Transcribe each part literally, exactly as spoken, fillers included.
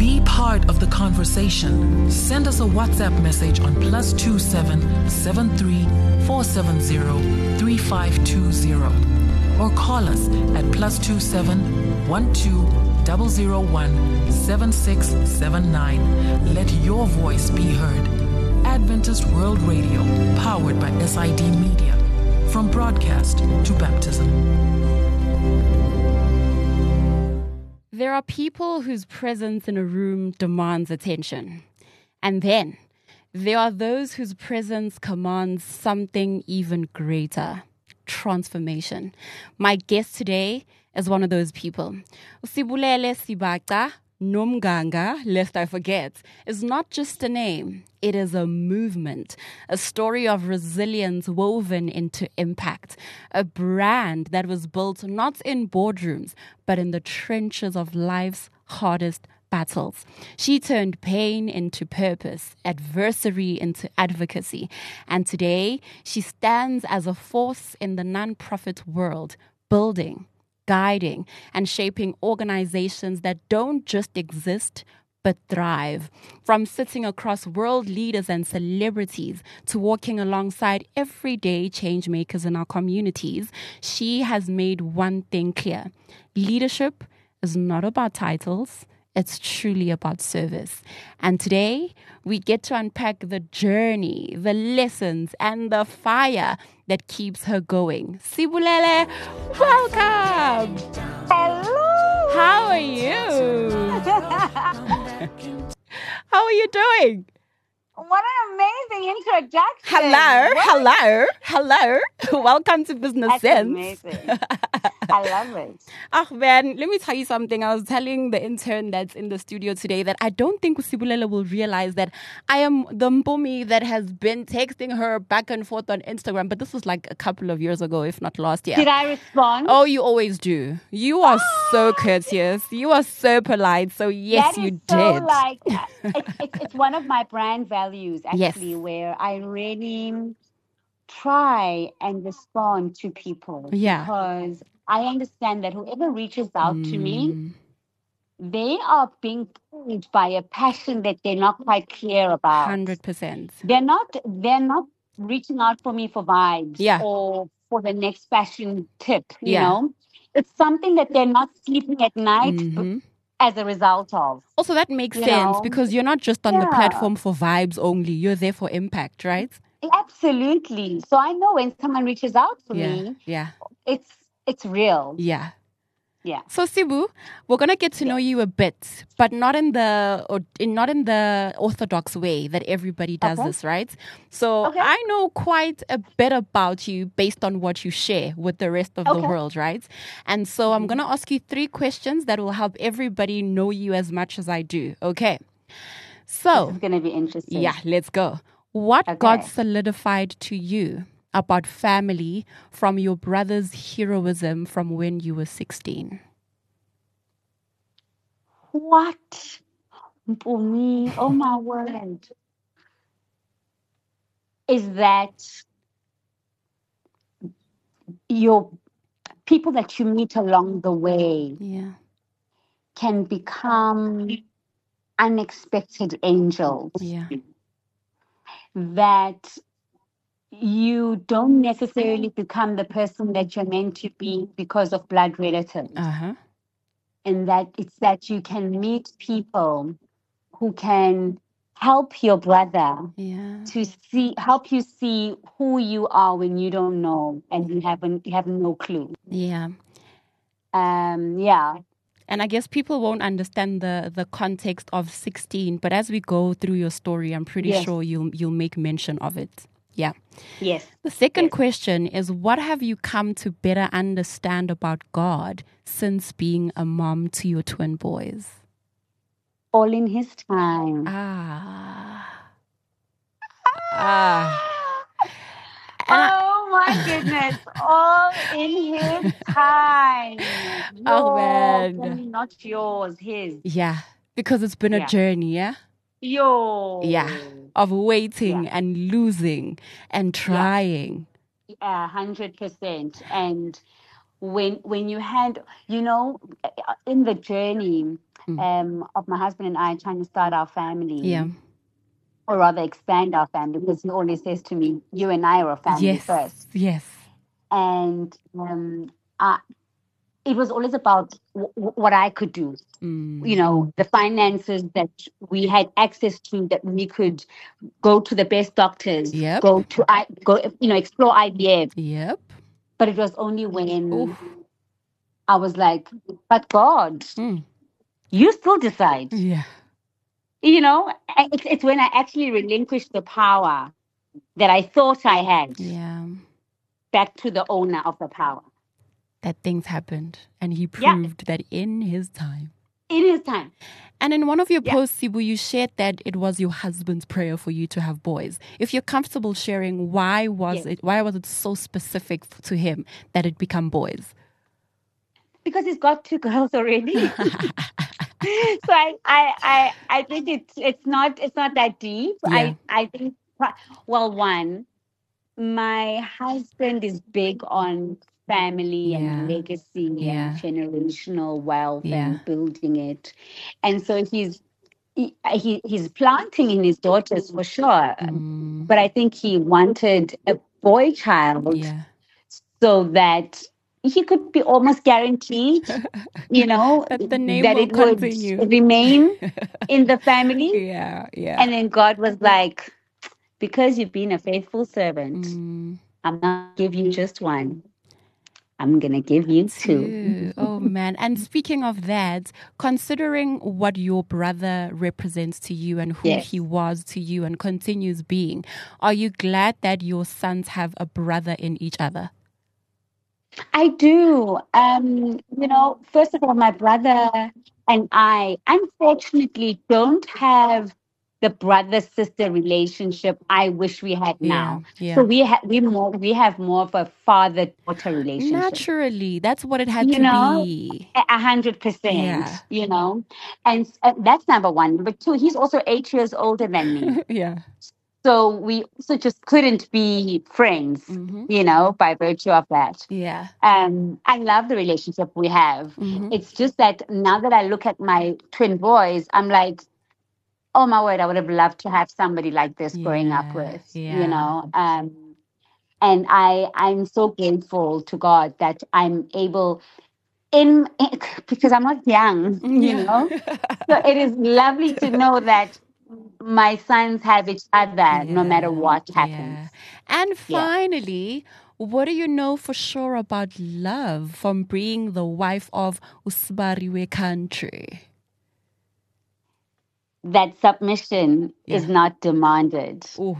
Be part of the conversation. Send us a WhatsApp message on plus two seven seven three four seven zero three five two zero or call us at plus two seven one two zero zero one seven six seven nine. Let your voice be heard. Adventist World Radio, powered by S I D Media. From broadcast to baptism. There are people whose presence in a room demands attention. And then there are those whose presence commands something even greater, transformation. My guest today is one of those people. Sibulele Sibaca Nomganga, lest I forget, is not just a name. It is a movement, a story of resilience woven into impact, a brand that was built not in boardrooms, but in the trenches of life's hardest battles. She turned pain into purpose, adversity into advocacy, and today she stands as a force in the nonprofit world, building, guiding, and shaping organizations that don't just exist, but thrive. From sitting across world leaders and celebrities to walking alongside everyday change makers in our communities, she has made one thing clear. Leadership is not about titles. It's truly about service. And today, we get to unpack the journey, the lessons, and the fire that keeps her going. Sibulele, welcome! Hello! How are you? How are you doing? What an amazing introduction. Hello, What? hello, hello. Welcome to Business That's Sense. amazing. I love it. Oh man, let me tell you something. I was telling the intern that's in the studio today that I don't think Sibulele will realize that I am the Mpumi that has been texting her back and forth on Instagram, but this was like a couple of years ago, if not last year. Did I respond? Oh, you always do. You are so courteous. You are so polite. So yes, that you is so did. like, it's, it's, it's one of my brand values, actually, Yes. where I really try and respond to people. Yeah. Because I understand that whoever reaches out to me, Mm, they are being pulled by a passion that they're not quite clear about. one hundred percent. They're not they're not reaching out for me for vibes Yeah. or for the next fashion tip, you Yeah. know. It's something that they're not sleeping at night b- hmm as a result of. Also, that makes You sense know? because you're not just on the Yeah. platform for vibes only. You're there for impact, right? Absolutely. So I know when someone reaches out for Yeah. me, Yeah. it's it's real. Yeah. Yeah. So Sibu, we're gonna get to know Yes. you a bit, but not in the or in, not in the orthodox way that everybody does Okay. this, right? So Okay. I know quite a bit about you based on what you share with the rest of the Okay. world, right? And so I'm gonna ask you three questions that will help everybody know you as much as I do. Okay. So It's gonna be interesting. yeah, let's go. What Okay. got solidified to you about family from your brother's heroism from when you were sixteen? What? For me, oh my word. Is that your people that you meet along the way Yeah. can become unexpected angels Yeah. that you don't necessarily become the person that you're meant to be because of blood relatives, Uh-huh. and that it's that you can meet people who can help your brother Yeah. to see help you see who you are when you don't know and you haven't you have no clue. Yeah. Um yeah. And I guess people won't understand the the context of sixteen, but as we go through your story, I'm pretty Yes. sure you'll you'll make mention of it. Yeah. Yes. The second Yes. question is, what have you come to better understand about God since being a mom to your twin boys? All in his time. Ah. Ah. And I- Oh my goodness. All in his time. Oh, Yours, man. and not yours, his. yeah, because it's been a Yeah. journey, yeah? Yo. Yeah. Of waiting Yeah. and losing and trying. A hundred percent. And when when you had, you know, in the journey, Mm. um, of my husband and I trying to start our family, Yeah. or rather expand our family, because he always says to me, "You and I are a family Yes. first." Yes. And um, I, it was always about w- w- what I could do. Mm. You know, the finances that we had access to, that we could go to the best doctors, Yep. go to I go, you know, explore I V F. Yep. But it was only when Oof. I was like, "But God, Mm. you still decide." Yeah. You know, And it's, it's when I actually relinquished the power that I thought I had Yeah. back to the owner of the power. That things happened, and he Yeah, proved that in his time. in his time. And in one of your Yeah. posts, Sibu, you shared that it was your husband's prayer for you to have boys. If you're comfortable sharing, why was Yes. it? Why was it so specific f- to him that it become boys? Because he's got two girls already. so I, I, I, I think it's it's not it's not that deep. Yeah. I, I think well, one, my husband is big on family Yeah. and legacy Yeah. and generational wealth Yeah. and building it, and so he's he, he he's planting in his daughters for sure. Mm. But I think he wanted a boy child Yeah. so that he could be almost guaranteed, you know, That the name that will it would continue. remain in the family. Yeah. Yeah. And then God was like, "Because you've been a faithful servant, Mm. I'm not give you just one. I'm gonna give you two." Two. Oh man. And speaking of that, considering what your brother represents to you and who Yes. he was to you and continues being, are you glad that your sons have a brother in each other? I do. Um, you know, first of all, my brother and I, unfortunately, don't have the brother-sister relationship I wish we had Yeah. now. Yeah. So we have we more we have more of a father-daughter relationship. Naturally. That's what it had You to know, be. a a hundred percent. Yeah. You know, and uh, that's number one. Number two, he's also eight years older than me. Yeah. So we also just couldn't be friends, Mm-hmm. you know, by virtue of that. Yeah. Um, I love the relationship we have. Mm-hmm. It's just that now that I look at my twin boys, I'm like, oh my word, I would have loved to have somebody like this growing up Yeah. with, you Yeah. know. Um, and I, I'm so grateful to God that I'm able in, in because I'm not young, you Yeah. know. So it is lovely to know that my sons have each other no matter Yeah. what Yeah. happens. And Yeah. finally, what do you know for sure about love from being the wife of Usbariwe country? That submission is Yeah. not demanded. Ooh.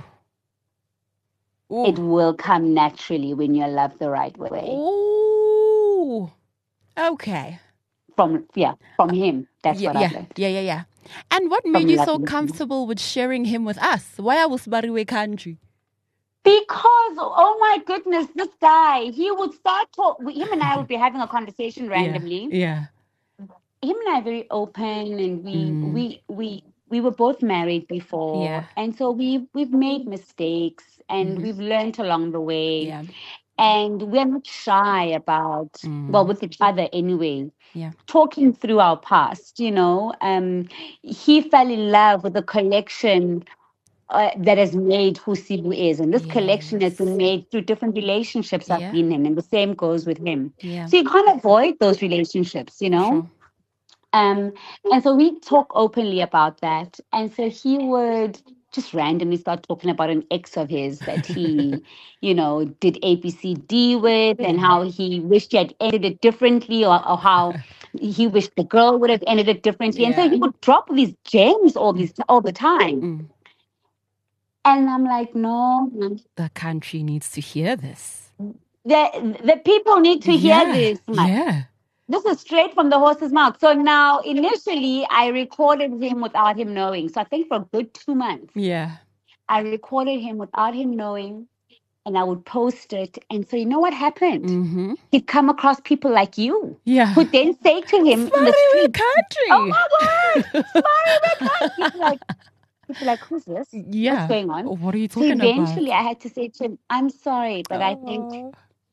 It Ooh. will come naturally when you're loved the right way. Ooh. Okay. From yeah, from him. That's Yeah, what yeah, I've learned. yeah, yeah, yeah. And what From made you so loving him. comfortable with sharing him with us? Why was Bariwe country? Because oh my goodness, this guy, he would start talk him and I would be having a conversation randomly. Yeah. Him and I are very open, and we Mm. we we we were both married before, Yeah. and so we we've made mistakes and Mhm. we've learned along the way. Yeah. And we're not shy about, Mm. well, with each other anyway, Yeah. talking through our past, you know. Um, he fell in love with the collection uh, that has made who Sibu is. And this collection has been Yes. made through different relationships I've Yeah. been in, and the same goes with him. Yeah. So you can't avoid those relationships, you know. Sure. Um, and so we talk openly about that. And so he would just randomly start talking about an ex of his that he, you know, did A B C D with, and how he wished he had ended it differently, or, or how he wished the girl would have ended it differently. And so Yeah. he would drop these gems all these all the time. Mm. And I'm like, no, The country needs to hear this. the the people need to hear Yeah. this. man. Yeah. This is straight from the horse's mouth. So now, initially, I recorded him without him knowing. So I think for a good two months, Yeah. I recorded him without him knowing, and I would post it. And so you know what happened? Mm-hmm. He'd come across people like you, Yeah. who then say to him in the Bariwe street, country. "Oh my word, Bariwe country!" People like, people like, "Who's this? Yeah. What's going on?" What are you So talking eventually, about? I had to say to him, "I'm sorry, but I think Oh.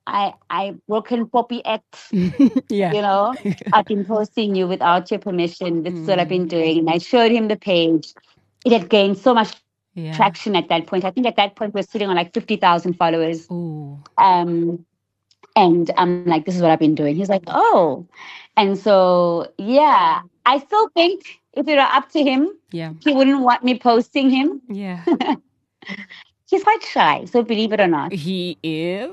I I broken Poppy Act. Yeah. You know, I've been posting you without your permission. This is what I've been doing. And I showed him the page. It had gained so much Yeah. traction at that point. I think at that point we're sitting on like fifty thousand followers. Ooh. Um, and I'm like, this is what I've been doing. He's like, oh. And so, yeah, I still think if it were up to him, Yeah. he wouldn't want me posting him. Yeah. He's quite shy. So believe it or not. He is.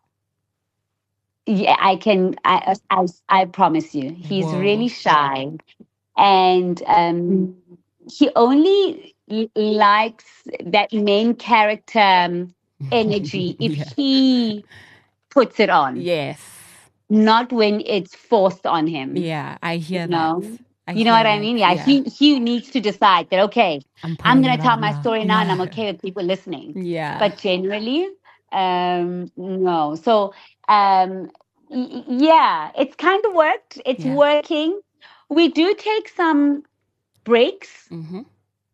Yeah, I can, I, I, I promise you, he's Whoa. really shy. And um, he only l- likes that main character um, energy if Yeah. he puts it on, Yes. not when it's forced on him. Yeah, I hear You that. know, I you know hear what I that. mean? Yeah, Yeah. he he needs to decide that. Okay, I'm I'm pulling gonna it tell out my now. story now, and I'm Yeah. okay with people listening. Yeah. But generally, um, no. So, um, y- y- yeah, it's kind of worked. It's Yeah. working. We do take some breaks Mm-hmm.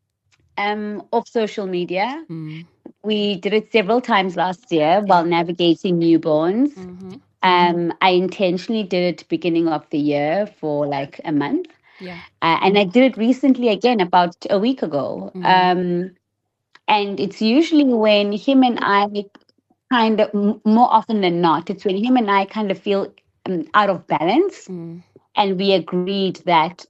um off social media. Mm. We did it several times last year while navigating newborns. Mm-hmm. Um, I intentionally did it beginning of the year for like a month. Yeah. Uh, and I did it recently again about a week ago. Mm. Um, and it's usually when him and I kind of, m- more often than not, it's when him and I kind of feel um, out of balance. Mm. And we agreed that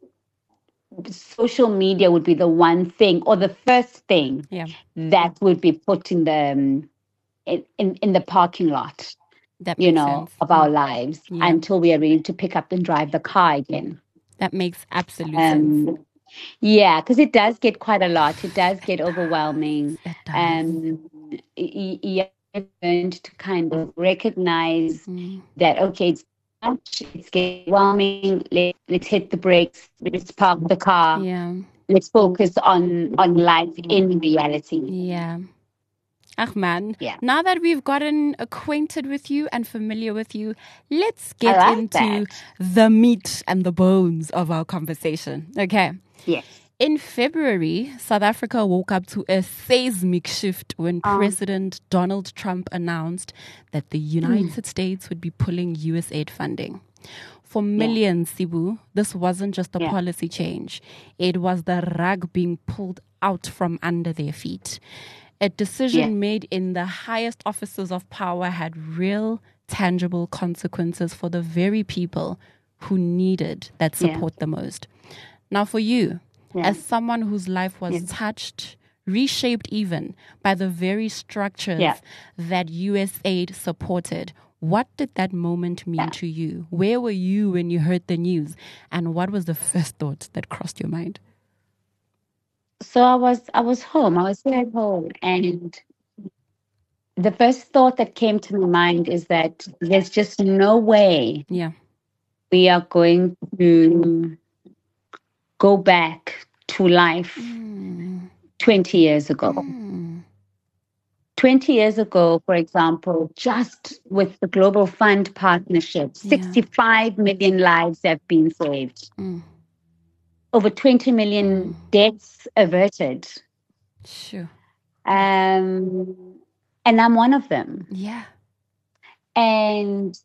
social media would be the one thing or the first thing Yeah. that would be put in the um, in, in, in the parking lot, That you makes know, sense. of our lives Yeah. until we are ready to pick up and drive the car again. That makes absolute sense. Um, yeah, because it does get quite a lot. It does get overwhelming. It does. Um, y- y- you have learned to kind of recognize Mm. that, okay, it's much, it's getting overwhelming. Let, let's hit the brakes. Let's park the car. Yeah. Let's focus on on life in reality. Yeah. Ach man, Yeah. now that we've gotten acquainted with you and familiar with you, let's I get like into that. the meat and the bones of our conversation. Okay. Yes. In February, South Africa woke up to a seismic shift when Um, President Donald Trump announced that the United States would be pulling U S aid funding. For millions, Sibu, this wasn't just a Yeah. policy change. It was the rug being pulled out from under their feet. A decision Yeah. made in the highest offices of power had real, tangible consequences for the very people who needed that Yeah. support the most. Now, for you, Yeah. as someone whose life was Yeah. touched, reshaped even by the very structures Yeah. that U S aid supported, what did that moment mean Yeah. to you? Where were you when you heard the news? And what was the first thought that crossed your mind? So I was I was home. I was here at home, and the first thought that came to my mind is that there's just no way Yeah. we are going to go back to life Mm. twenty years ago. Mm. twenty years ago, for example, just with the Global Fund partnership, Yeah. sixty-five million lives have been saved. Mm. Over twenty million deaths averted. Sure. Um, and I'm one of them. Yeah. And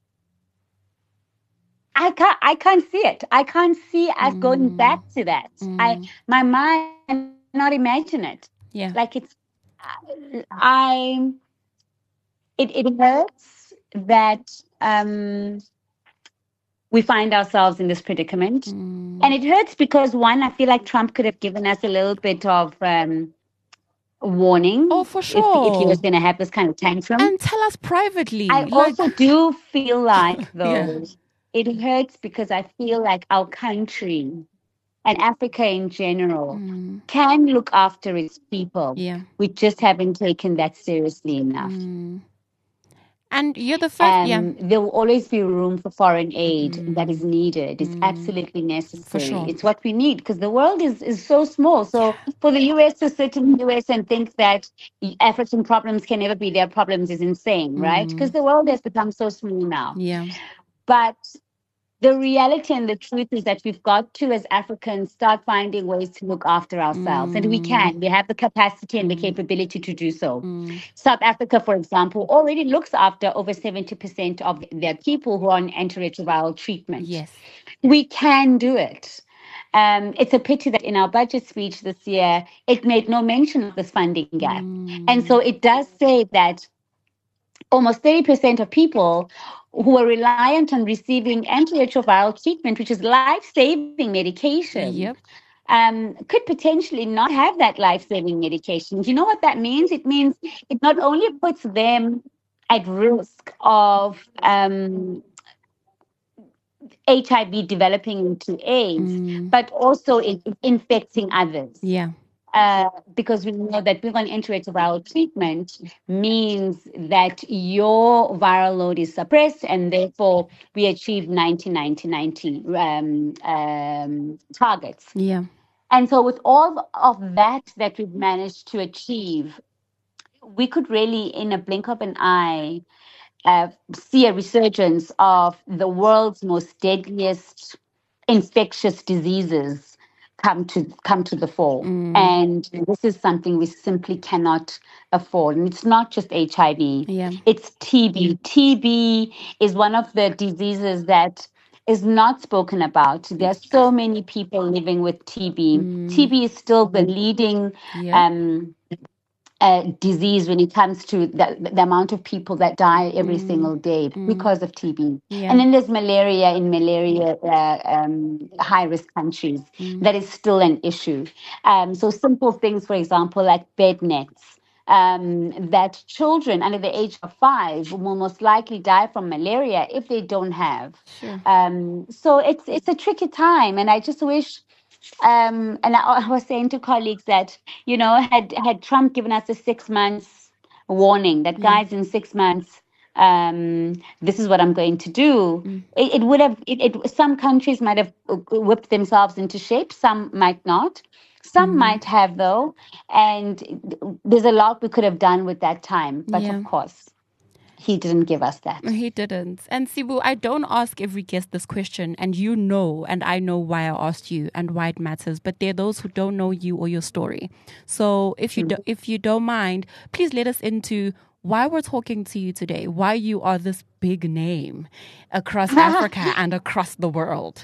I can't I can't see it. I can't see us going Mm. back to that. I Mm. my mind cannot imagine it. Yeah. Like it's I I- it it hurts that um we find ourselves in this predicament. Mm. And it hurts because one, I feel like Trump could have given us a little bit of um warning Oh, for if, if he sure. was gonna have this kind of tantrum. And tell us privately. I like, also do feel like, though, Yeah. it hurts because I feel like our country and Africa in general Mm. can look after its people. Yeah. We just haven't taken that seriously enough. Mm. And you're the first. Yeah. Um, there will always be room for foreign aid Mm. that is needed. It's Mm. absolutely necessary. sure. It's what we need because the world is, is so small. So for the U S to sit in the U S and think that African problems can never be their problems is insane, right? Mm. Because the world has become so small now. Yeah. But the reality and the truth is that we've got to, as Africans, start finding ways to look after ourselves. And we Mm, can. We have the capacity and the mm, capability to do so. mm. South Africa, for example, already looks after over seventy percent of their people who are on antiretroviral treatment. Yes. We can do it. Um, it's a pity that in our budget speech this year, it made no mention of this funding gap. And so Mm, it does say that almost thirty percent of people who are reliant on receiving antiretroviral treatment, which is life-saving medication, yep. um, could potentially not have that life-saving medication. Do you know what that means? It means it not only puts them at risk of um, H I V developing into AIDS, Mm, but also in, infecting others. yeah. Uh, because we know that being on antiretroviral treatment means that your viral load is suppressed, and therefore we achieve ninety ninety ninety um, um, targets. Yeah. And so, with all of that that we've managed to achieve, we could really, in a blink of an eye, uh, see a resurgence of the world's most deadliest infectious diseases come to come to the fore. Mm, And this is something we simply cannot afford. And it's not just H I V, yeah. it's T B. T B is one of the diseases that is not spoken about. There are so many people living with T B. Mm, T B is still the leading yep. um, uh, disease when it comes to the, the amount of people that die every Mm, single day mm, because of T B. yeah. And then there's malaria in malaria uh, um, high risk countries. Mm, That is still an issue. Um, so simple things, for example, like bed nets. Um, that children under the age of five will most likely die from malaria if they don't have. sure. Um, so it's it's a tricky time, and I just wish um, and I, I was saying to colleagues that, you know, had had Trump given us a six months warning that Yeah. guys in six months, um, this is what I'm going to do. Mm, It, it would have. It, it some countries might have whipped themselves into shape. Some might not. Some mm, might have though, and there's a lot we could have done with that time. But yeah. of course, he didn't give us that. He didn't. And Sibu, I don't ask every guest this question, and you know, and I know why I asked you and why it matters. But there are those who don't know you or your story. So if you do, if you don't mind, please let us into why we're talking to you today. Why you are this big name across Africa and across the world.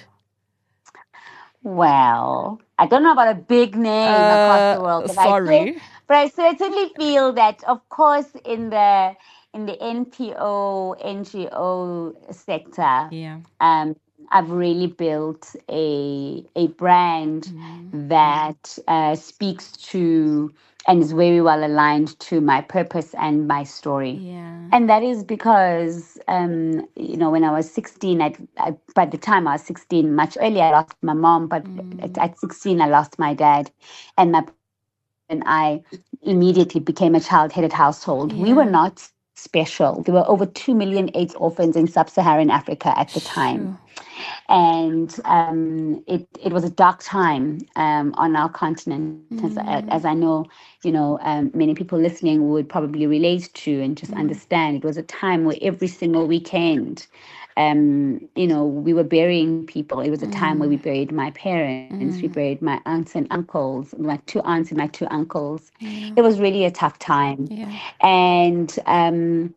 Well, I don't know about a big name across Uh, the world, but I cer- sorry. but I certainly feel that, of course, in the in the N P O N G O sector, Yeah. um, I've really built a a brand Mm, that uh, speaks to and is very well aligned to my purpose and my story. yeah. And that is because, um, you know, when I was sixteen, I, I, by the time I was sixteen, much earlier, I lost my mom, but at, Mm, at sixteen, I lost my dad. And my and I immediately became a child-headed household. We were yeah. not special. There were over two million AIDS orphans in sub-Saharan Africa at the time. Sure. And um, it it was a dark time um, on our continent, as, Mm, as I know, you know, um, many people listening would probably relate to and just mm, understand. It was a time where every single weekend, um, you know, we were burying people. It was a time where we mm, buried my parents, we mm, buried my aunts and uncles, my two aunts and my two uncles. yeah. It was really a tough time, Yeah. and um,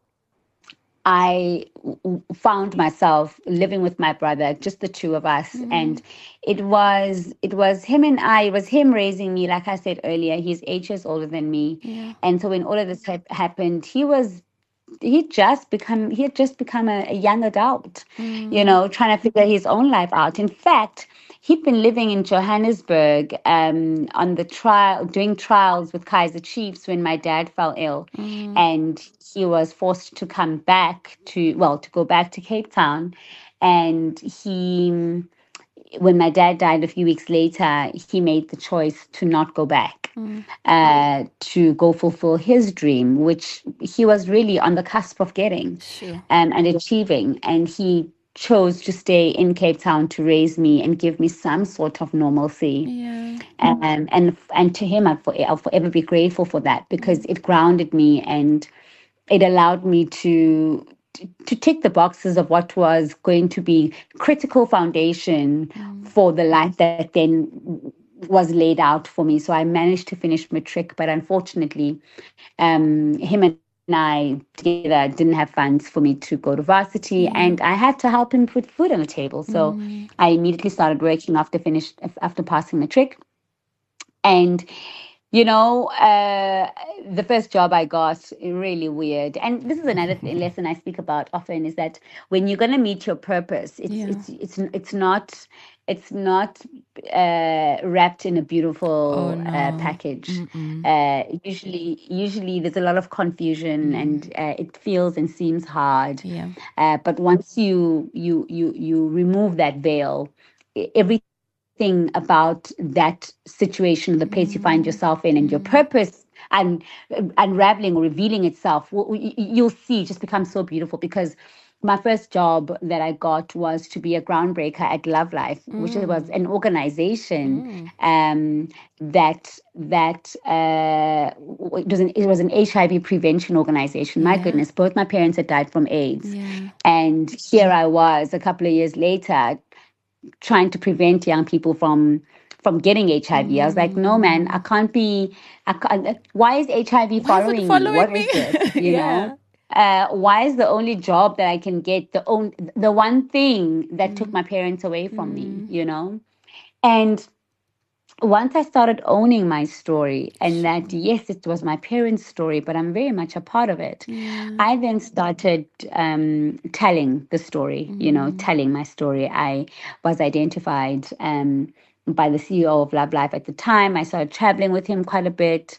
I w- found myself living with my brother, just the two of us, Mm, and it was it was him and I. It was him raising me. Like I said earlier, he's eight years older than me, yeah. and so when all of this hap- happened, he was he just become he had just become a, a young adult, you Mm, know, trying to figure his own life out. In fact, he'd been living in Johannesburg um, on the trial, doing trials with Kaiser Chiefs when my dad fell ill, mm, and he was forced to come back to well to go back to Cape Town, and he when my dad died a few weeks later, he made the choice to not go back, mm, uh, to go fulfill his dream, which he was really on the cusp of getting sure. um, and achieving. And he chose to stay in Cape Town to raise me and give me some sort of normalcy. Yeah. Um, and and to him, I'll, for, I'll forever be grateful for that because Mm, it grounded me and it allowed me to to, to tick the boxes of what was going to be critical foundation Mm. for the life that then was laid out for me. So I managed to finish matric, but unfortunately, um, him and I together didn't have funds for me to go to varsity, Yeah. and I had to help him put food on the table. So Mm. I immediately started working after finished after passing matric, and you know, uh, the first job I got, really weird. And this is another th- lesson I speak about often, is that when you're gonna meet your purpose, it's Yeah. it's it's it's not it's not uh, wrapped in a beautiful Oh, uh, no. package. Mm-mm. Uh, usually, usually there's a lot of confusion, and uh, it feels and seems hard. Yeah. Uh, but once you you you you remove that veil, e- everything about that situation, the place you find yourself in, and your purpose, and uh, unraveling or revealing itself, w- w- y- you'll see, just becomes so beautiful. Because my first job that I got was to be a groundbreaker at Love Life, which was an organization um, that that uh, w- it was an it was an H I V prevention organization. My Yeah. goodness, both my parents had died from AIDS, Yeah. and here I was a couple of years later trying to prevent young people from from getting H I V. I was like, no, man, I can't be. I can't, why is H I V Why is it following me? following What me? is this? You Yeah. know, uh, why is the only job that I can get the own the one thing that took my parents away from me? You know, and once I started owning my story, and that yes, it was my parents' story, but I'm very much a part of it. Yeah. I then started um, telling the story, you know, telling my story. I was identified um, by the C E O of Love Life at the time. I started traveling with him quite a bit.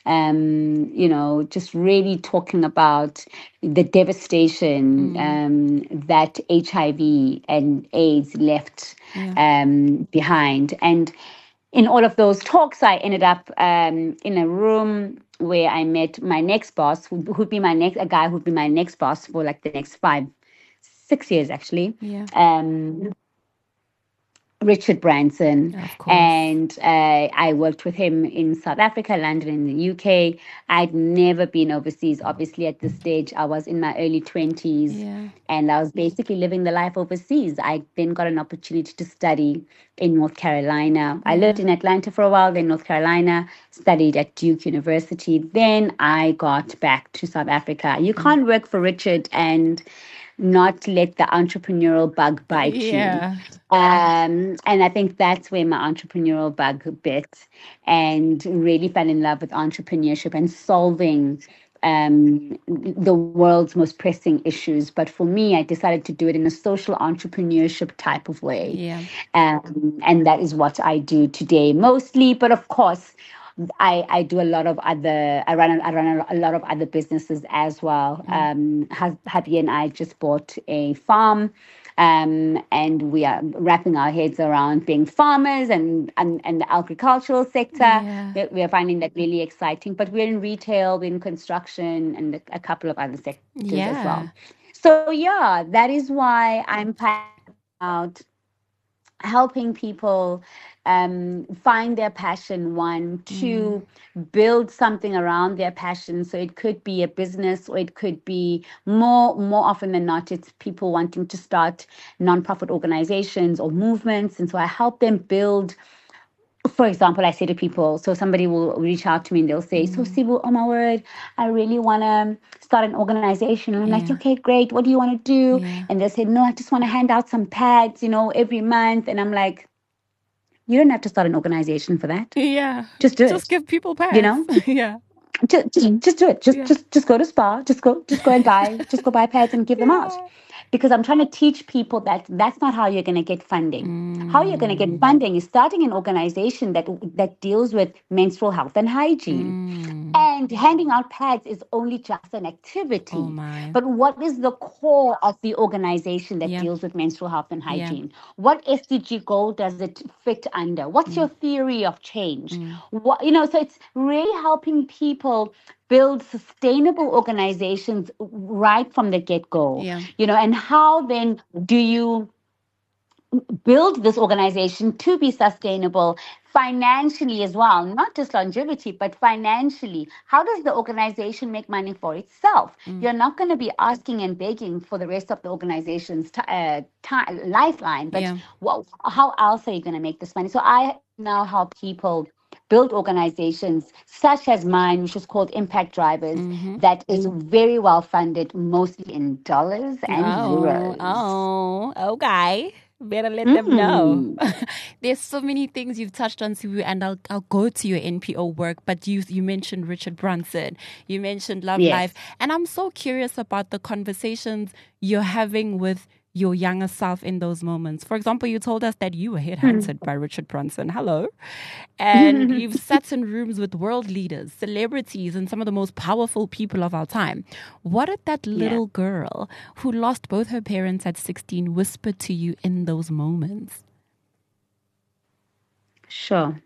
Um, you know, just really talking about the devastation um, that H I V and AIDS left Yeah. um, behind. And in all of those talks, I ended up um, in a room where I met my next boss, who would be my next, a guy who'd be my next boss for like the next five, six years actually. Yeah. Um, Richard Branson, Of course. and uh, I worked with him in South Africa, London, in the U K. I'd never been overseas. Obviously, at this stage, I was in my early twenties, Yeah. and I was basically living the life overseas. I then got an opportunity to study in North Carolina. I lived in Atlanta for a while, then North Carolina, studied at Duke University. Then I got back to South Africa. You can't work for Richard and not let the entrepreneurial bug bite you. Yeah. Um, and I think that's where my entrepreneurial bug bit, and really fell in love with entrepreneurship and solving um, the world's most pressing issues. But for me, I decided to do it in a social entrepreneurship type of way. Yeah. Um, and that is what I do today mostly. But of course, I, I do a lot of other I run I run a lot of other businesses as well. Um, Hus- hubby and I just bought a farm, um, and we are wrapping our heads around being farmers and and, and the agricultural sector. Yeah. We, we are finding that really exciting. But we're in retail, we're in construction, and a, a couple of other sectors as Yeah. well. So yeah, that is why I'm passionate about helping people um, find their passion, one, two, build something around their passion. So it could be a business, or it could be more more often than not, it's people wanting to start nonprofit organizations or movements. And so I help them build. For example, I say to people, so somebody will reach out to me and they'll say, so Sibu, oh my word, I really want to start an organization. And I'm like, Yeah. okay, great. What do you want to do? Yeah. And they'll say, no, I just want to hand out some pads, you know, every month. And I'm like, you don't have to start an organization for that. Yeah. Just do Just it. give people pads. You know, Yeah. just, just, just do it. Just, Yeah. just, just go to Spa. Just go, just go and buy, just go buy pads and give them out. Yeah. Because I'm trying to teach people that that's not how you're going to get funding. How you're going to get funding is starting an organization that that deals with menstrual health and hygiene. And handing out pads is only just an activity. Oh my. But what is the core of the organization that Yeah. deals with menstrual health and hygiene? What S D G goal does it fit under? What's your theory of change? What, you know, so it's really helping people build sustainable organizations right from the get-go. Yeah. You know, and how then do you build this organization to be sustainable financially as well, not just longevity, but financially. How does the organization make money for itself? Mm. You're not going to be asking and begging for the rest of the organization's t- uh, ti lifeline, but Yeah. well, how else are you going to make this money? So I now help people build organizations such as mine, which is called Impact Drivers, Mm-hmm. that is very well funded, mostly in dollars and Oh, euros. oh, okay. Better let them know. Mm. There's so many things you've touched on, Sibu, and I'll I'll go to your N P O work. But you you mentioned Richard Branson, you mentioned Love Yes. Life, and I'm so curious about the conversations you're having with your younger self in those moments. For example, you told us that you were headhunted by Richard Branson. Hello. And you've sat in rooms with world leaders, celebrities, and some of the most powerful people of our time. What did that little Yeah. girl who lost both her parents at sixteen whisper to you in those moments? Sure.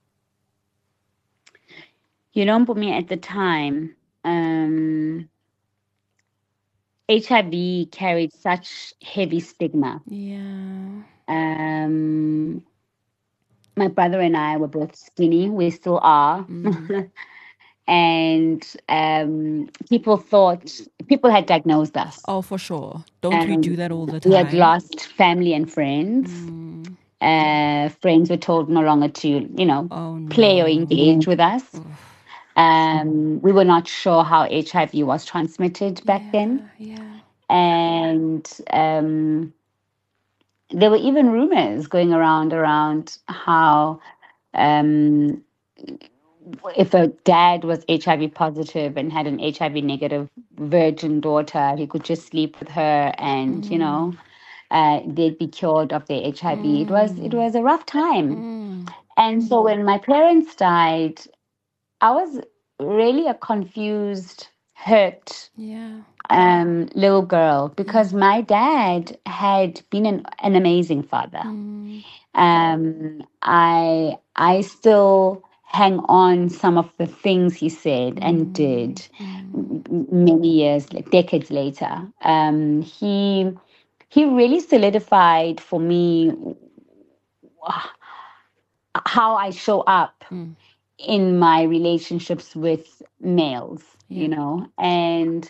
You know, for me at the time, um, H I V carried such heavy stigma. Yeah. Um, my brother and I were both skinny. We still are. Mm. And um, people thought, people had diagnosed us. Oh, for sure. Don't we And do that all the we had time? lost family and friends. Mm. Uh, friends were told no longer to, you know, Oh, play or no. engage with us. Um, we were not sure how H I V was transmitted back then. Yeah, yeah. And um, there were even rumors going around around how um, if a dad was H I V positive and had an H I V negative virgin daughter, he could just sleep with her, and you know, uh, they'd be cured of their H I V. It was it was a rough time. Mm. And so when my parents died, I was really a confused, hurt Yeah. um, little girl because my dad had been an, an amazing father. Mm. Um, I I still hang on some of the things he said and did m- many years, like decades later. Um, he he really solidified for me how I show up Mm. in my relationships with males, Yeah. you know, and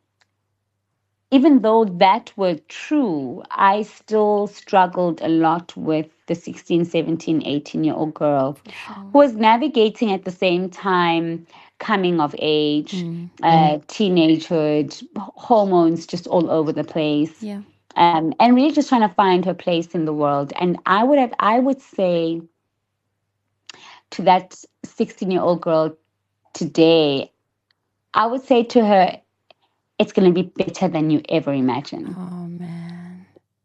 even though that were true, I still struggled a lot with the sixteen, seventeen, eighteen year old girl Sure. who was navigating at the same time coming of age, Mm. uh, teenagehood, hormones just all over the place. Yeah. Um, and really just trying to find her place in the world. And I would have, I would say to that sixteen year old girl today, I would say to her, it's going to be better than you ever imagined. Oh, man.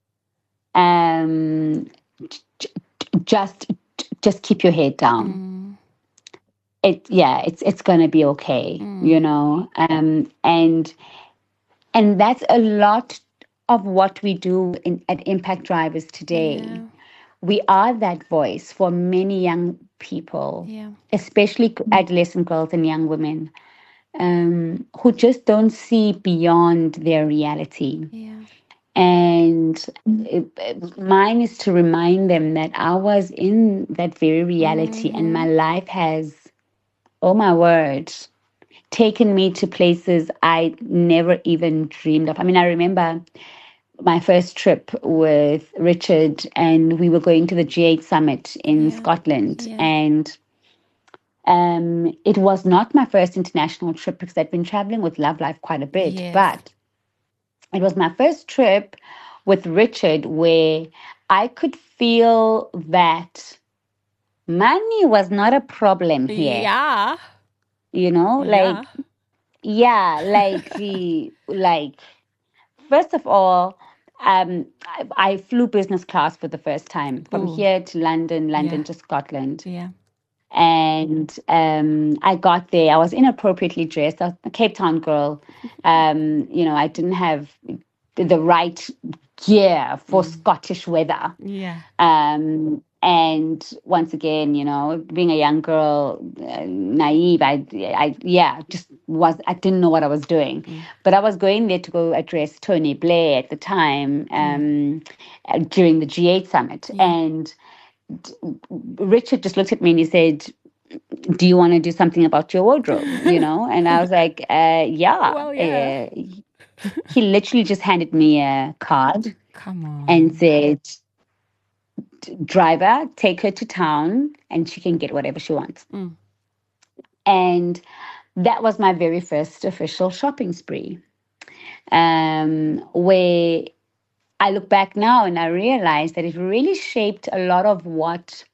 Um, j- j- just, just keep your head down. Mm. It, yeah, it's it's going to be okay, Mm. you know. Um, and and that's a lot of what we do in, at Impact Drivers today. Yeah. We are that voice for many young people, Yeah. especially adolescent girls and young women, um, who just don't see beyond their reality. Yeah. And it, it- mine is to remind them that I was in that very reality, and my life has, oh my word, taken me to places I never even dreamed of. I mean, I remember my first trip with Richard, and we were going to the G eight summit in Yeah. Scotland. Yeah. And um, it was not my first international trip because I'd been traveling with Love Life quite a bit. Yes. But it was my first trip with Richard where I could feel that money was not a problem here. Yeah. You know, Yeah. like, yeah, like the, like, first of all, um, I, I flew business class for the first time from Ooh. here to London, London Yeah. to Scotland. Yeah. And um, I got there. I was inappropriately dressed. I was a Cape Town girl. Um, you know, I didn't have the, the right gear for Scottish weather. Yeah. Um, and once again, you know, being a young girl, uh, naive, I, I, yeah, just was, I didn't know what I was doing. Mm. But I was going there to go address Tony Blair at the time um, uh, during the G eight summit. Yeah. And d- Richard just looked at me and he said, do you want to do something about your wardrobe? You know? And I was like, uh, yeah. Well, yeah. Uh, he literally just handed me a card Come on. and said, driver, take her to town and she can get whatever she wants. Mm. And that was my very first official shopping spree, um, where I look back now and I realize that it really shaped a lot of what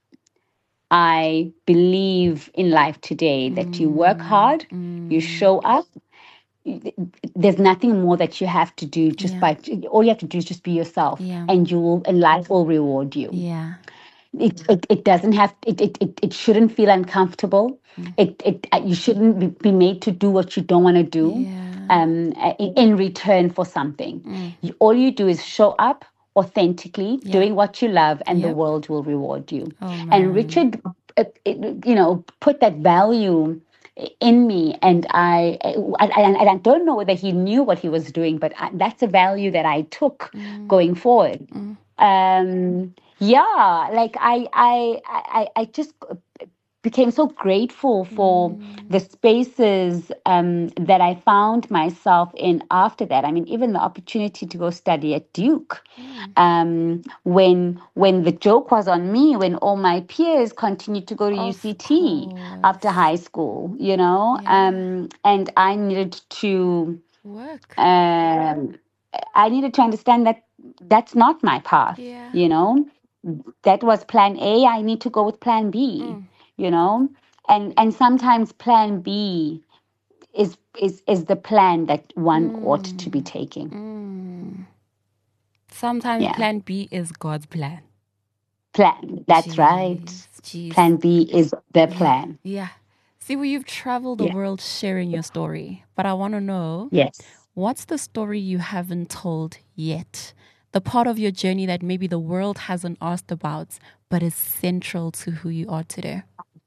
I believe in life today, that you work hard, Mm. you show up. There's nothing more that you have to do. Just Yeah. by all you have to do is just be yourself, Yeah. and you will, and life will reward you. Yeah. It, it it doesn't have it it it, it shouldn't feel uncomfortable. Mm. It it uh, you shouldn't be, be made to do what you don't want to do. Yeah. Um, uh, in, in return for something. Mm. You, all you do is show up authentically, Yeah. doing what you love, and the Yep. world will reward you. Oh, And man. Richard, uh, it, you know, put that value in me, and I, I, I, I don't know whether he knew what he was doing, but I, that's a value that I took Mm. going forward. Mm. Um, yeah, like I, I, I, I just became so grateful for Mm. the spaces um, that I found myself in after that. I mean, even the opportunity to go study at Duke. Mm. Um, when when the joke was on me, when all my peers continued to go to Of U C T after course. high school, you know, Yeah. um, and I needed to Work. um, I needed to understand that that's not my path, Yeah. you know. That was plan A. I need to go with plan B, Mm. you know. And and sometimes plan B is is is the plan that one ought to be Mm. taking. Mm. Sometimes Yeah, plan B is God's plan. plan. That's right. Jeez. Jeez. Plan B is the Yeah. plan. Yeah. See, well, you've traveled the Yeah. world sharing your story, but I want to know, Yes. what's the story you haven't told yet? The part of your journey that maybe the world hasn't asked about, but is central to who you are today.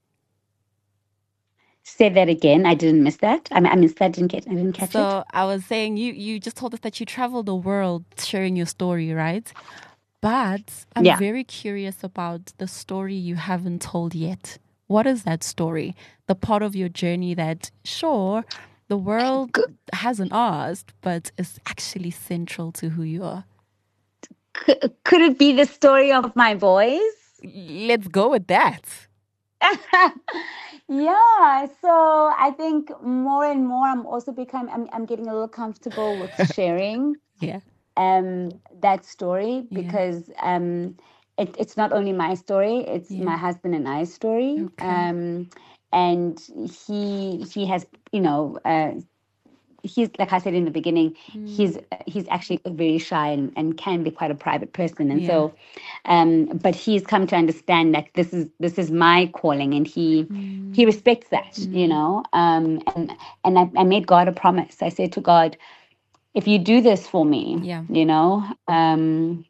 Say that again. I didn't miss that. I mean, I missed that. Didn't get. I didn't catch it. So I was saying, you you just told us that you travel the world sharing your story, right? But I'm Yeah. very curious about the story you haven't told yet. What is that story? The part of your journey that, sure, the world hasn't asked, but is actually central to who you are. Could, could it be the story of my boys? Let's go with that. Yeah, so I think more and more I'm also becoming I'm I'm getting a little comfortable with sharing Yeah. um that story Yeah. because um it, it's not only my story, it's Yeah. my husband and I's story. Okay. Um and he he has, you know, uh he's like I said in the beginning, he's he's actually very shy and, and can be quite a private person, and Yeah. so, um, but he's come to understand that this is this is my calling, and he he respects that, you know. Um, and and I, I made God a promise. I said to God, if you do this for me, Yeah. you know, um,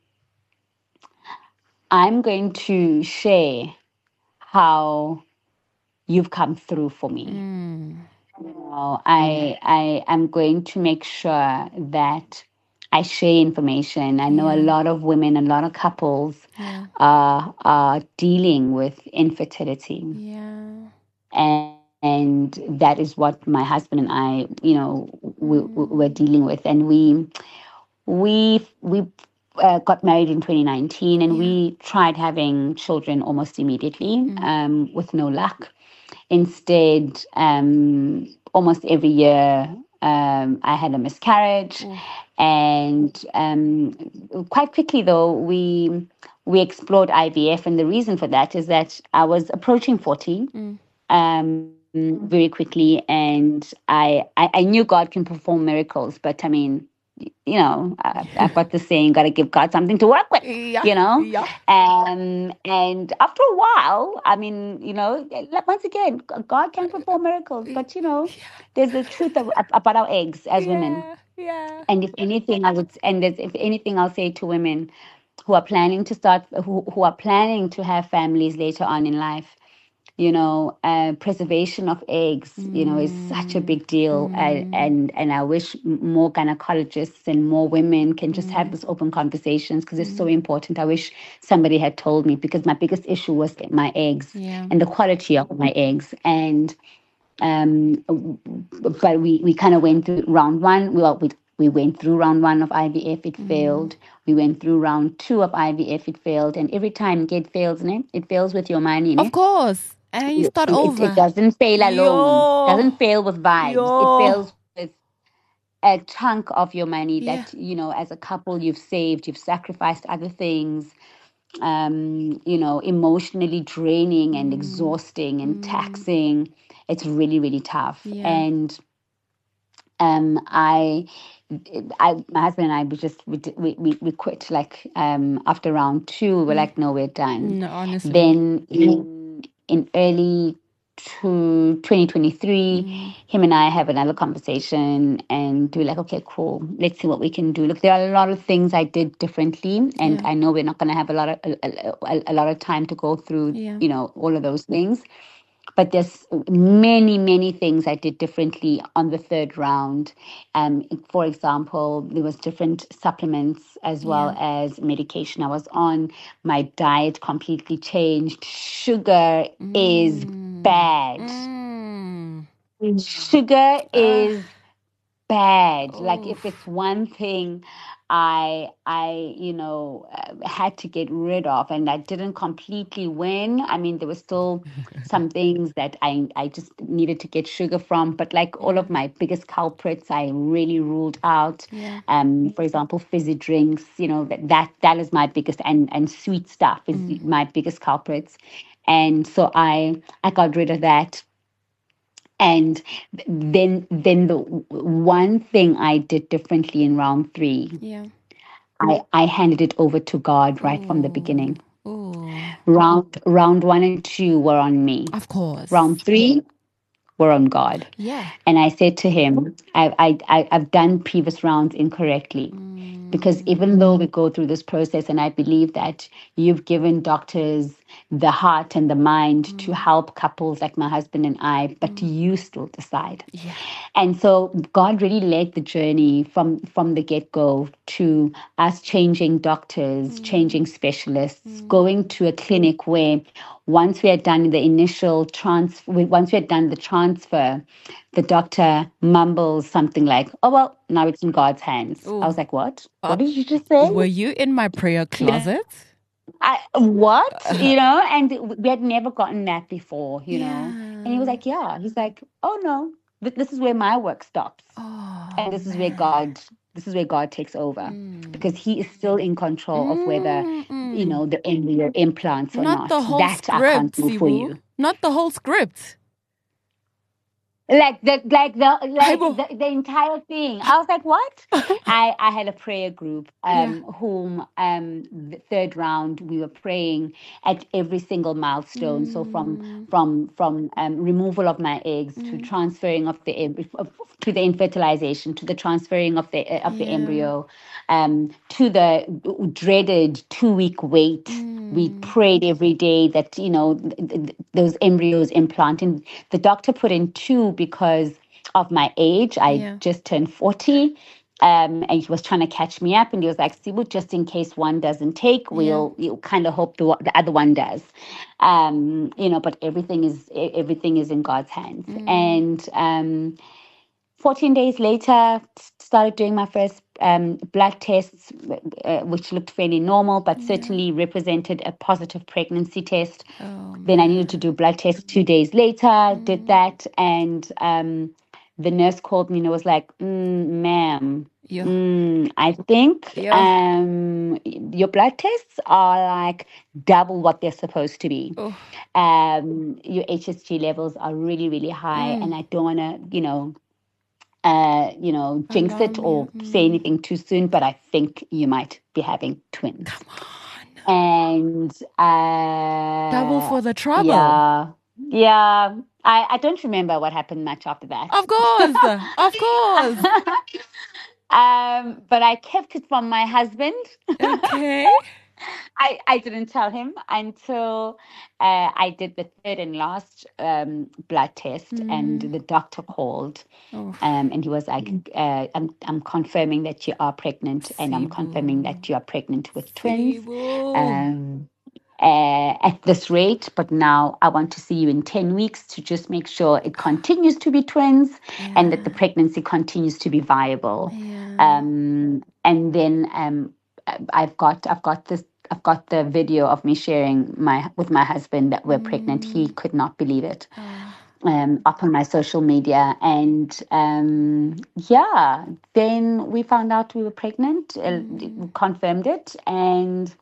I'm going to share how you've come through for me. Mm. You know, I I am going to make sure that I share information. I know a Yeah. lot of women, a lot of couples Yeah. are are dealing with infertility, Yeah. and and that is what my husband and I, you know, we, we, we're dealing with, and we we we. Uh, got married in twenty nineteen, and Yeah. we tried having children almost immediately, um, with no luck. Instead, um, almost every year, um, I had a miscarriage, Mm. and um, quite quickly, though, we we explored I V F, and the reason for that is that I was approaching forty, Mm. um, very quickly, and I, I I knew God can perform miracles, but I mean, you know, I, I've got the saying, got to give God something to work with, Yeah. you know. Yeah. Um, and after a while, I mean, you know, like, once again, God can perform miracles, but you know, there's the truth of, about our eggs as women. Yeah. Yeah. And if anything, I would, and there's, if anything, I'll say to women, who are planning to start, who, who are planning to have families later on in life, you know, uh, preservation of eggs, you know, is such a big deal. I, and and I wish m- more gynecologists and more women can just have this open conversations because it's so important. I wish somebody had told me, because my biggest issue was my eggs Yeah. and the quality of my eggs. And um, but we, we kind of went through round one. Well, we we went through round one of I V F, it failed. We went through round two of I V F, it failed. And every time it fails, ne? It fails with your money, Of ne? course. And then you start It, it over. doesn't fail alone. Yo. Doesn't fail with vibes. It Yo. fails with a chunk of your money Yeah. that, you know, as a couple you've saved, you've sacrificed other things, um, you know, emotionally draining and exhausting and taxing. It's really, really tough. Yeah. And um, I, I, my husband and I, we just we d- we we, we quit like um after round two. We were like, no, we're done. No, honestly. Then in in early to twenty twenty-three, him and I have another conversation and we're like, okay, cool. Let's see what we can do. Look, there are a lot of things I did differently, and Yeah. I know we're not going to have a lot of a, a, a lot of time to go through, Yeah. you know, all of those things. But there's many, many things I did differently on the third round. Um, for example, there was different supplements as well as medication I was on. My diet completely changed. Sugar is bad. Mm. Sugar Uh, is bad. Like if oof. it's one thing I I you know uh, had to get rid of, and I didn't completely win. I mean, there were still some things that I I just needed to get sugar from, but like all of my biggest culprits, I really ruled out. Yeah. Um, for example, fizzy drinks. You know that that that is my biggest, and and sweet stuff is my biggest culprits, and so I I got rid of that. And then then the one thing I did differently in round three, Yeah. I, I handed it over to God right from the beginning. Oh. Round round one and two were on me. Of course. Round three were on God. Yeah. And I said to him, I, I, I, I've done previous rounds incorrectly. Because even though we go through this process, and I believe that you've given doctors the heart and the mind to help couples like my husband and I, but you still decide. Yeah. And so God really led the journey from, from the get-go to us changing doctors, changing specialists, going to a clinic where once we had done the initial transfer, once we had done the transfer, the doctor mumbles something like, oh, well, now it's in God's hands. Ooh. I was like, what? Uh, What did you just say? Were you in my prayer closet? I, what? You know, and we had never gotten that before, you know. And he was like, yeah. He's like, oh, no, th- this is where my work stops. Oh, And this is where God, this is where God takes over, because he is still in control of whether, you know, the embryo implants or not not. the whole That I can't script, do for Sibu. you. Not the whole script. Like the like the like Aibo. the, the entire thing. I was like, what? I I had a prayer group um whom um the third round we were praying at every single milestone. So from from from um removal of my eggs to transferring of the em- to the infertilization, to the transferring of the of the Yeah. embryo, um to the dreaded two week wait. We prayed every day that, you know, th- th- those embryos implant. And the doctor put in two because of my age. I Yeah. just turned forty. Um, and he was trying to catch me up, and he was like, Sibu, just in case one doesn't take, we'll, we'll kind of hope the, one- the other one does. Um, you know, but everything is e- everything is in God's hands. And um, fourteen days later, started doing my first um, blood tests, uh, which looked fairly normal, but certainly represented a positive pregnancy test. Oh, Then I needed to do blood tests two days later, did that. And um, the nurse called me and was like, mm, ma'am, yeah. mm, I think Yeah. um, your blood tests are like double what they're supposed to be. Oh. Um, your H S G levels are really, really high. And I don't want to, you know, uh, you know, jinx it or say anything too soon, but I think you might be having twins. Come on. And uh, Double for the trouble. yeah, yeah. I, I don't remember what happened much after that. Of course. Of course. um, but I kept it from my husband. Okay. I, I didn't tell him until uh, I did the third and last um, blood test, and Mm. the doctor called, Oh, um, and he was like, uh, I'm, I'm confirming that you are pregnant, and I'm confirming Sibu. that you are pregnant with twins. Sibu. Um, uh, at this rate, but now I want to see you in ten weeks to just make sure it continues to be twins and that the Yeah. pregnancy continues to be viable. Yeah. Um, and then um, I've got I've got this I've got the video of me sharing my with my husband that we're pregnant. He Mm. could not believe it. Oh. Um, up on my social media, and um, yeah, then we found out we were pregnant, uh, Mm. confirmed it, and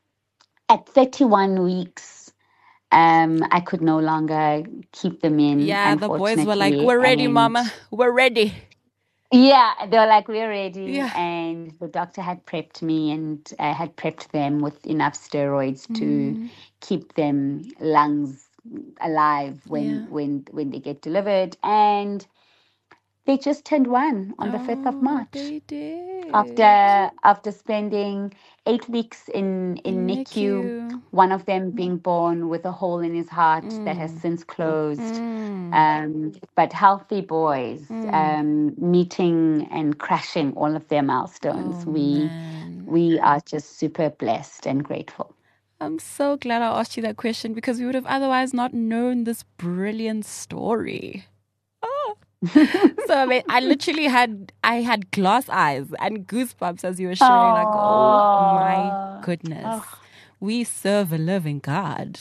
at thirty-one weeks, um, I could no longer keep them in, Yeah, the boys were like, unfortunately. we're ready, And mama. We're ready. yeah, they were like, we're ready. Yeah. And the doctor had prepped me, and I had prepped them with enough steroids to Mm. keep them lungs alive when Yeah. when when they get delivered. And they just turned one on the fifth of Oh, March. they did. after after spending eight weeks in in In NICU, NICU. one of them being born with a hole in his heart that has Mm. since closed. Mm. Um, but healthy boys, Mm. um, meeting and crashing all of their milestones. Oh, We man. we are just super blessed and grateful. I'm so glad I asked you that question because we would have otherwise not known this brilliant story. Oh. So I mean, I literally had I had glass eyes and goosebumps as you were sharing. Like, oh my Oh, goodness, oh. we serve a living God.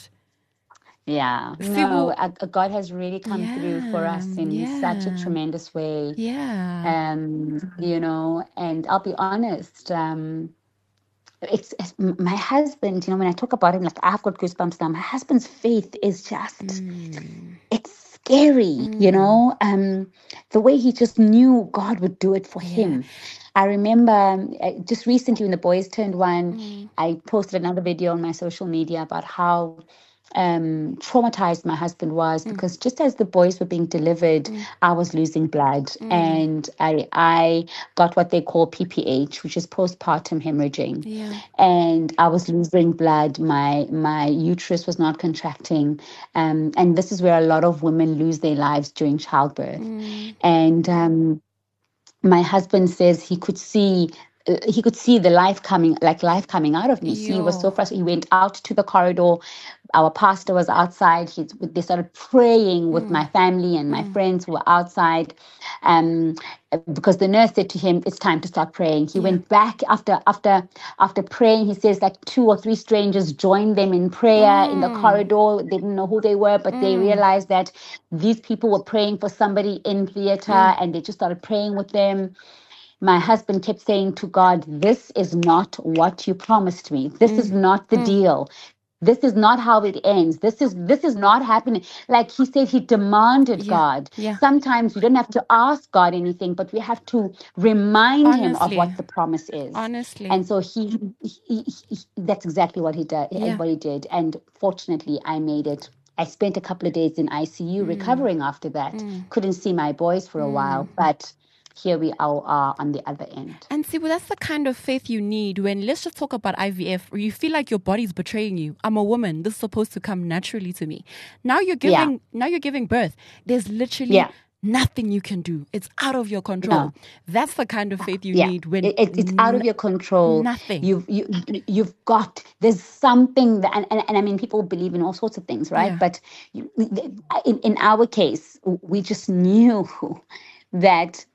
Yeah, no, Sibu, uh, God has really come through for yeah, us in such a yeah, tremendous way. yeah. Um, you know, and I'll be honest, um, it's, it's m- my husband, you know, when I talk about him, like I've got goosebumps now. My husband's faith is just, Mm, it's scary, you mm, know, um, the way he just knew God would do it for yeah. him. I remember um, uh, just recently when the boys turned one, Mm, I posted another video on my social media about how um, traumatized my husband was, mm, because just as the boys were being delivered, mm, I was losing blood, mm, and I I got what they call P P H, which is postpartum hemorrhaging, yeah. and I was losing blood. My my uterus was not contracting, um, and this is where a lot of women lose their lives during childbirth, Mm, and um, my husband says he could see uh, he could see the life coming, like life coming out of me. He was so yo. frustrated. He went out to the corridor. Our pastor was outside. He, they started praying with Mm, my family and my mm, friends who were outside, um, because the nurse said to him, "It's time to start praying." He yeah. went back after after after praying. He says like two or three strangers joined them in prayer in the Mm, corridor. They didn't know who they were, but they mm, realized that these people were praying for somebody in theater, mm, and they just started praying with them. My husband kept saying to God, "This is not what you promised me. This is mm, not the mm. deal. This is not how it ends. This is this is not happening." Like he said, he demanded Yeah, God. yeah. Sometimes we don't have to ask God anything, but we have to remind him of Honestly, what the promise is. honestly, And so he, he, he, he that's exactly what he did. yeah. What he did. And fortunately, I made it. I spent a couple of days in I C U Mm, recovering after that. mm, Couldn't see my boys for a while, mm. but here we all are on the other end. And see, well, that's the kind of faith you need when, let's just talk about I V F, where you feel like your body's betraying you. I'm a woman. This is supposed to come naturally to me. Now you're Yeah, giving, now you're giving birth. There's literally yeah, nothing you can do. It's out of your control. no, That's the kind of faith you yeah. need when It, it, it's out of n- your control. nothing. You've you you've got there's something that, and, and, and I mean, people believe in all sorts of things, right? Yeah. But you, in in our case, we just knew that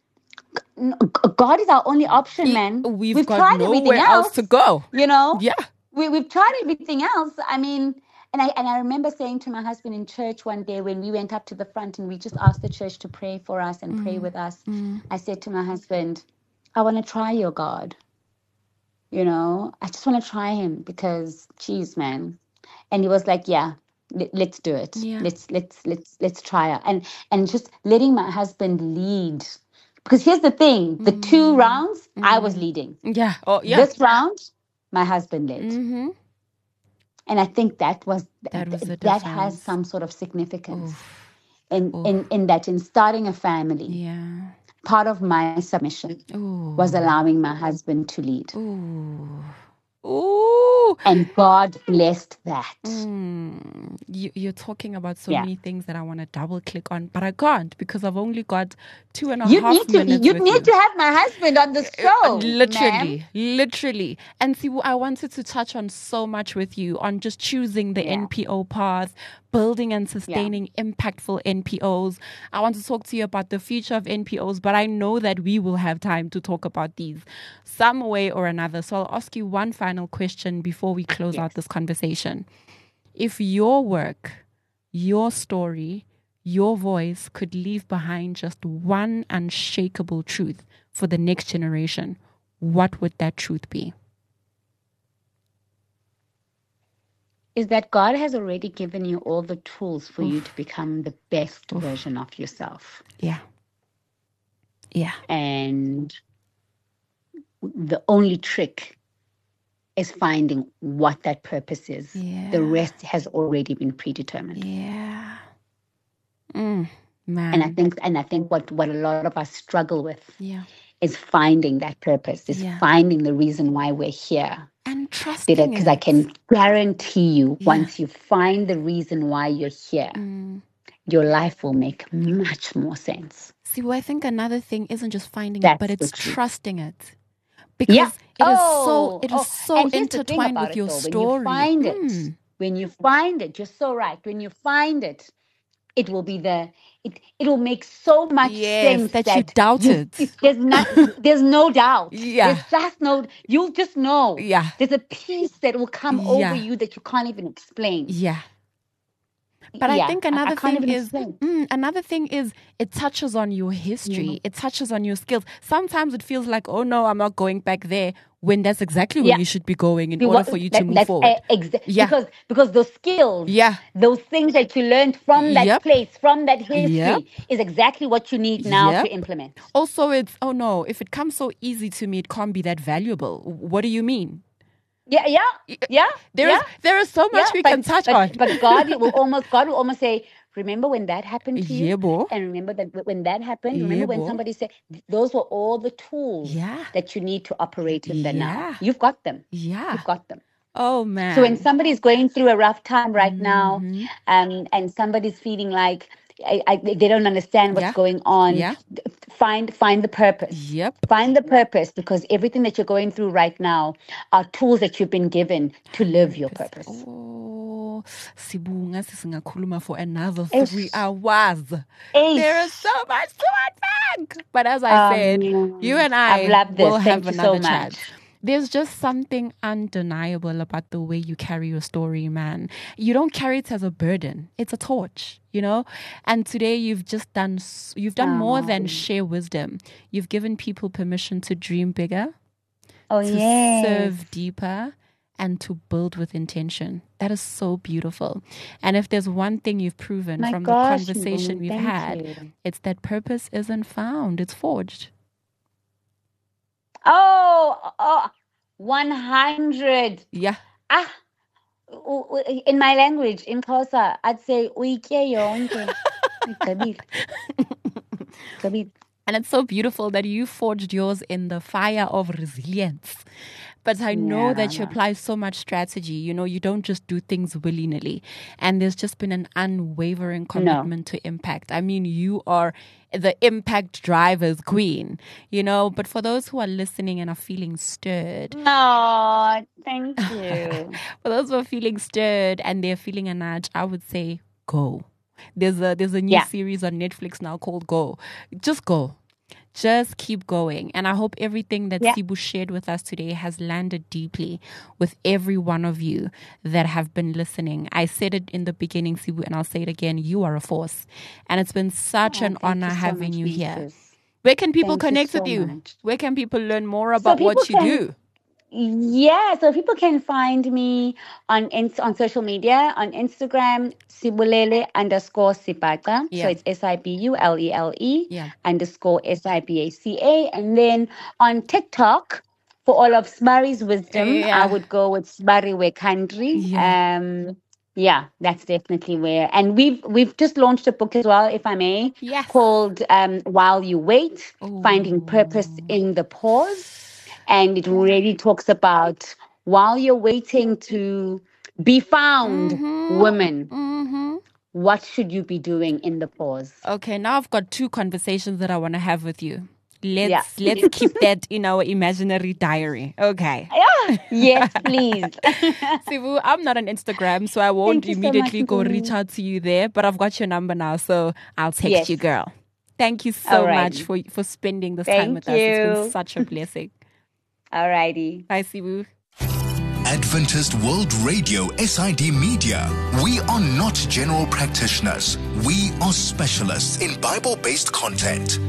God is our only option, He, man. we've We've got tried everything nowhere else to else, go. you know. Yeah. We we've tried everything else. I mean, and I and I remember saying to my husband in church one day when we went up to the front and we just asked the church to pray for us and pray Mm, with us. mm, I said to my husband, "I want to try your God. You know, I just want to try him because, geez, man." And he was like, "Yeah, let, let's do it. yeah. Let's let's let's let's try it." And and just letting my husband lead, because here's the thing: the two Mm, rounds I was mm. leading. Yeah. Oh, yeah. This round, my husband led, Mm-hmm. and I think that was That was the that has difference. some sort of significance Oof. in Oof. in in that in starting a family. Yeah. Part of my submission was Ooh. allowing my husband to lead. Ooh. Ooh. And God blessed that. Mm, you, you're talking about so Yeah. many things that I want to double click on, but I can't because I've only got two and a You half need to minutes you with need you. to have my husband on the Uh, show, Literally, ma'am. literally. And see, I wanted to touch on so much with you on just choosing the Yeah. N P O path, building and sustaining impactful N P Os. I want to talk to you about the future of N P Os, but I know that we will have time to talk about these some way or another. So I'll ask you one final question before we close Yes. out this conversation. If your work, your story, your voice could leave behind just one unshakable truth for the next generation, what would that truth be? Is that God has already given you all the tools for Oof. you to become the best Oof. version of yourself. Yeah. Yeah. And the only trick is finding what that purpose is. Yeah. The rest has already been predetermined. Yeah. Mm, man. And I think and I think what, what a lot of us struggle with yeah. is finding that purpose, is Yeah. finding the reason why we're here. And trusting Because I it. can guarantee you, Yeah. once you find the reason why you're here, Mm. your life will make much more sense. See, well, I think another thing isn't just finding That's it, but it's the truth. trusting it. Because Yeah. it is Oh, so it is oh. so And here's the thing intertwined about with it, your though. story. When you find it, Mm. when you find it, you're so right. When you find it, it will be the it. It will make so much Yes, sense that that you doubted. it- there's not. There's no doubt. Yeah. There's just no. You'll just know. Yeah. There's a peace that will come Yeah. over you that you can't even explain. Yeah. But Yeah, I think I- I another can't thing even is explain. mm, another thing is it touches on your history. Yeah. It touches on your skills. Sometimes it feels like, oh no, I'm not going back there, when that's exactly where Yeah. you should be going in You order wa- for you to that- move that's, forward. uh, exa- Yeah. Because because those skills, Yeah. those things that you learned from that Yep. place, from that history, Yep. is exactly what you need now Yep. to implement. Also, it's oh no, if it comes so easy to me, it can't be that valuable. What do you mean? Yeah, yeah, yeah. There yeah, is there is so much yeah, we but, can touch but, on. But God will almost God will almost say, remember when that happened to you? Yeah, bo. And remember that when that happened, Yeah, remember when bo. somebody said those were all the tools Yeah. that you need to operate in the Yeah. now. You've got them. Yeah. You've got them. Oh man. So when somebody's going through a rough time right now, Mhm. um, and somebody's feeling like I, I, they don't understand what's Yeah. going on, Yeah. find find the purpose. Yep. Find the purpose, because everything that you're going through right now are tools that you've been given to live your purpose. Oh, sibunga sisingakhuluma for another Eish. three hours. Eish. There is so much to unpack. But as I said, Um, you and I've I loved this. will Thank have you so another much. chat. There's just something undeniable about the way you carry your story, man. You don't carry it as a burden. It's a torch, you know? And today you've just done, s- you've done more than Oh. share wisdom. You've given people permission to dream bigger, Oh, to yes. serve deeper, and to build with intention. That is so beautiful. And if there's one thing you've proven My from gosh, the conversation Mbongi, we've thank had, you. it's that purpose isn't found, it's forged. Oh, oh, one hundred. Yeah. Ah, u- u- in my language, in Xhosa, I'd say uyitye yonke. Igqibile. Igqibile. And it's so beautiful that you forged yours in the fire of resilience. But I know Yeah, that you yeah. apply so much strategy. You know, you don't just do things willy-nilly. And there's just been an unwavering commitment to impact. I mean, you are the impact driver's queen, you know. But for those who are listening and are feeling stirred, No, thank you. for those who are feeling stirred and they're feeling a nudge, I would say go. There's a there's a new Yeah. series on Netflix now called Go. Just go. Just keep going. And I hope everything that Yeah. Sibu shared with us today has landed deeply with every one of you that have been listening. I said it in the beginning, Sibu, and I'll say it again. You are a force. And it's been such Oh, an thank honor you so having much, you here. Beatrice. Where can people Thank you connect so with you? much. Where can people learn more So about what people you can- do? Yeah, so people can find me on ins- on social media, on Instagram, Sibulele underscore Sibaca. Yeah. So it's S I B U L E L E Yeah. underscore S I B A C A. And then on TikTok, for all of Smari's wisdom, Yeah. I would go with Smari We Country. Yeah. Um, yeah, that's definitely where. And we've we've just launched a book as well, if I may, Yes. called um, While You Wait, Finding Purpose in the Pause. And it really talks about while you're waiting to be found, Mm-hmm. women, Mm-hmm. what should you be doing in the pause? Okay, now I've got two conversations that I want to have with you. Let's Yeah. let's keep that in our imaginary diary. Okay. Yeah. Yes, please. Sibu, I'm not on Instagram, so I won't Thank you so immediately much, go Mpumi. reach out to you there, but I've got your number now, so I'll text Yes. you, girl. Thank you so Alrighty. much for for spending this time Thank with us. It's been you. such a blessing. Alrighty. Bye, Sibu. Adventist World Radio S I D Media. We are not general practitioners. We are specialists in Bible-based content.